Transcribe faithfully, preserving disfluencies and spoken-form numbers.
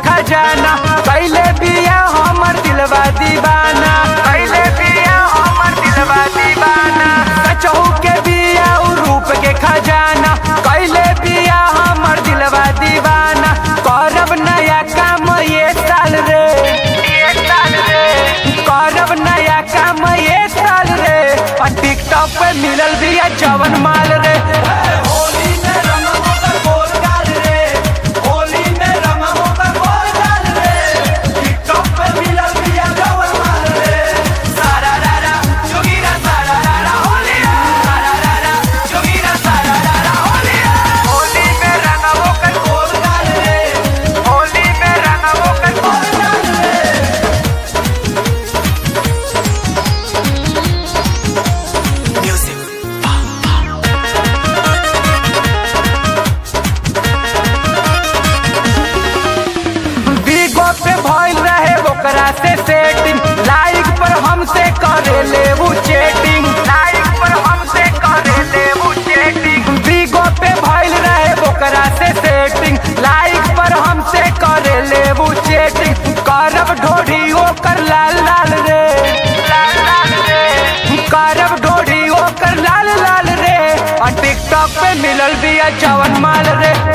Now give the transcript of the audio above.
खजाना कैले बिया हमर दिलवा दीवाना कैले बिया हमर दिलवा दीवाना सचहु के बिया उ रूप के खजाना कैले बिया हमर दिलवा दीवाना करब नया काम ये साल रे ये साल रे करब नया काम ये साल रे और टिकटॉक पे मिलल बिया जवन माल रे पे भइल रहे ओकरा से सेटिंग लाइक पर हमसे करे ले वो चैटिंग लाइक पर हमसे करे ले वो चैटिंग बीगो पे भइल रहे ओकरा से सेटिंग लाइक पर हमसे करे ले वो चैटिंग करब ढोढ़ी ओकर लाल लाल रे लाल लाल रे करब ढोढ़ी ओकर लाल लाल रे और टिकटॉक पे मिलल बिया जवन माल रे।